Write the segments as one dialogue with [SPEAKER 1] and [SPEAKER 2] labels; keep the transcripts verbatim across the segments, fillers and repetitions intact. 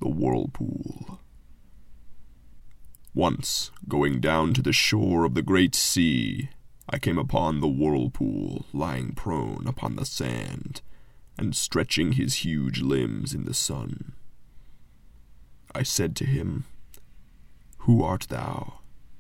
[SPEAKER 1] the Whirlpool. Once, going down to the shore of the great sea, I came upon the Whirlpool lying prone upon the sand, and stretching his huge limbs in the sun. I said to him, "Who art thou?"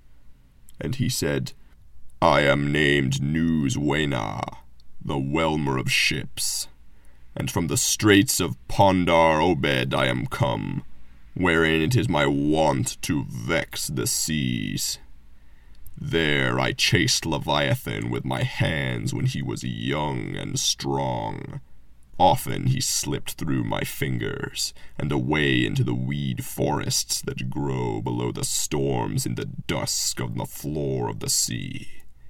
[SPEAKER 1] And he said, "I am named News Wayna, the whelmer of ships, and from the straits of Pondar Obed I am come, wherein it is my wont to vex the seas. There I chased Leviathan with my hands when he was young and strong. Often he slipped through my fingers, and away into the weed forests that grow below the storms in the dusk of the floor of the sea.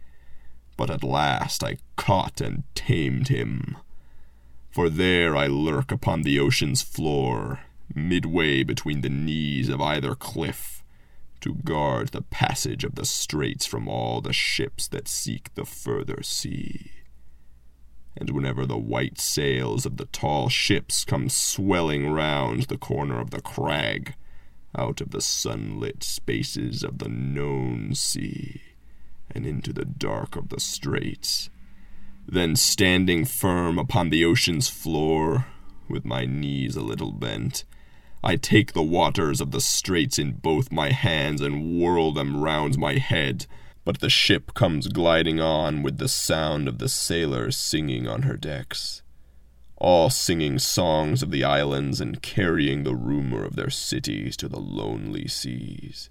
[SPEAKER 1] But at last I caught and tamed him. For there I lurk upon the ocean's floor, midway between the knees of either cliff, to guard the passage of the straits from all the ships that seek the further sea. And whenever the white sails of the tall ships come swelling round the corner of the crag, out of the sunlit spaces of the known sea, and into the dark of the straits, then standing firm upon the ocean's floor, with my knees a little bent, I take the waters of the straits in both my hands and whirl them round my head, but the ship comes gliding on with the sound of the sailors singing on her decks, all singing songs of the islands and carrying the rumor of their cities to the lonely seas,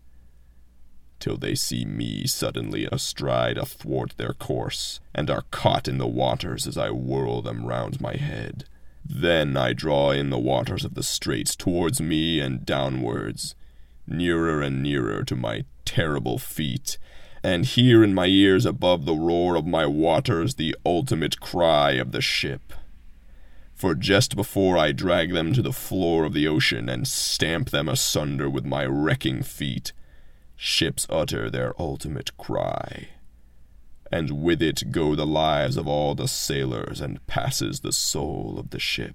[SPEAKER 1] till they see me suddenly astride athwart their course, and are caught in the waters as I whirl them round my head. Then I draw in the waters of the straits towards me and downwards, nearer and nearer to my terrible feet, and hear in my ears above the roar of my waters the ultimate cry of the ship. For just before I drag them to the floor of the ocean and stamp them asunder with my wrecking feet, ships utter their ultimate cry, and with it go the lives of all the sailors and passes the soul of the ship.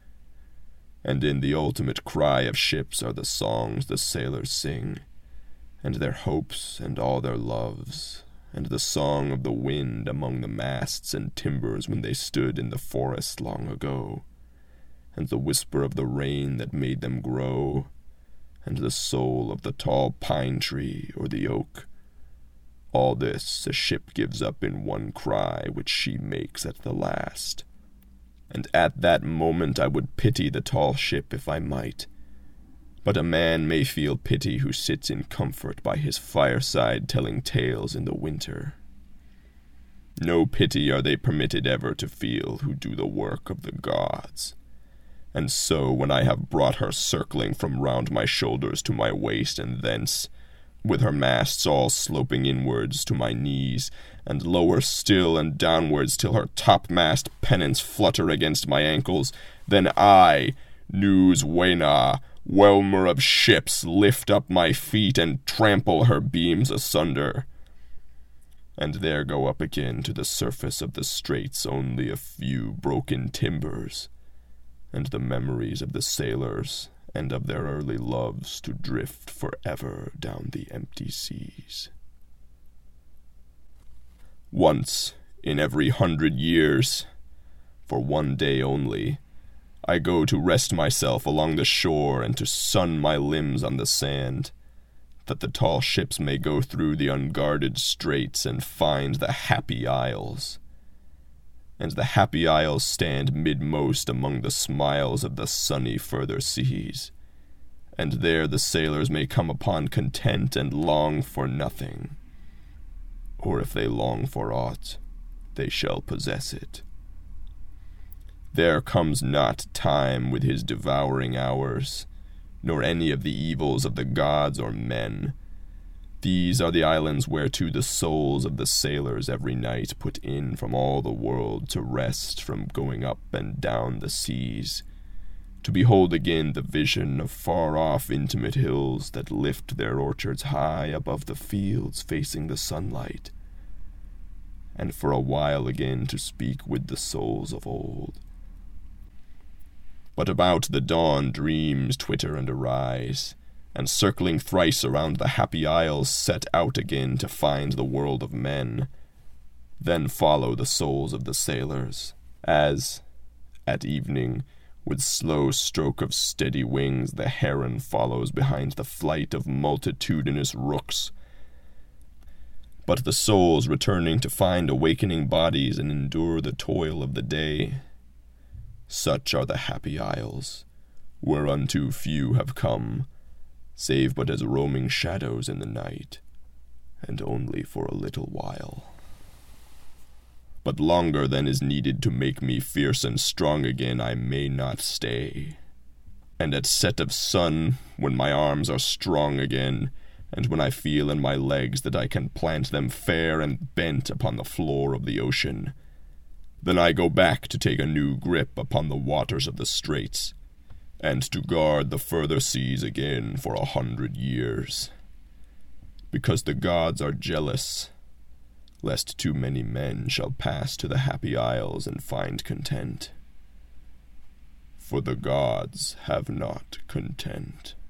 [SPEAKER 1] And in the ultimate cry of ships are the songs the sailors sing, and their hopes and all their loves, and the song of the wind among the masts and timbers when they stood in the forest long ago, and the whisper of the rain that made them grow, and the soul of the tall pine tree or the oak. All this a ship gives up in one cry which she makes at the last. And at that moment I would pity the tall ship if I might. But a man may feel pity who sits in comfort by his fireside telling tales in the winter. No pity are they permitted ever to feel who do the work of the gods. And so when I have brought her circling from round my shoulders to my waist and thence, with her masts all sloping inwards to my knees, and lower still and downwards till her topmast pennants flutter against my ankles, then I, News Wayna, whelmer of ships, lift up my feet and trample her beams asunder. And there go up again to the surface of the straits only a few broken timbers, and the memories of the sailors and of their early loves to drift forever down the empty seas. Once in every hundred years, for one day only, I go to rest myself along the shore and to sun my limbs on the sand, that the tall ships may go through the unguarded straits and find the happy isles. And the happy isles stand midmost among the smiles of the sunny further seas, and there the sailors may come upon content and long for nothing, or if they long for aught, they shall possess it. There comes not time with his devouring hours, nor any of the evils of the gods or men. These are the islands whereto the souls of the sailors every night put in from all the world to rest from going up and down the seas, to behold again the vision of far-off intimate hills that lift their orchards high above the fields facing the sunlight, and for a while again to speak with the souls of old. But about the dawn dreams twitter and arise, and circling thrice around the happy isles set out again to find the world of men. Then follow the souls of the sailors, as, at evening, with slow stroke of steady wings the heron follows behind the flight of multitudinous rooks. But the souls returning to find awakening bodies and endure the toil of the day, such are the happy isles, whereunto few have come, save but as roaming shadows in the night, and only for a little while. But longer than is needed to make me fierce and strong again I may not stay. And at set of sun, when my arms are strong again, and when I feel in my legs that I can plant them fair and bent upon the floor of the ocean, then I go back to take a new grip upon the waters of the straits, and to guard the further seas again for a hundred years. Because the gods are jealous, lest too many men shall pass to the happy isles and find content. For the gods have not content.